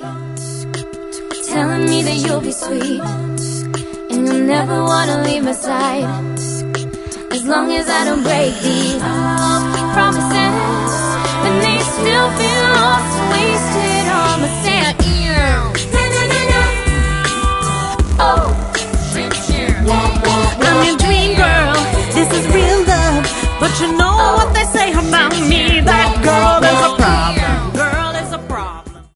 telling me that you'll be sweet and you'll never wanna leave my side, as long as I don't break these promises. And they still feel lost and wasted.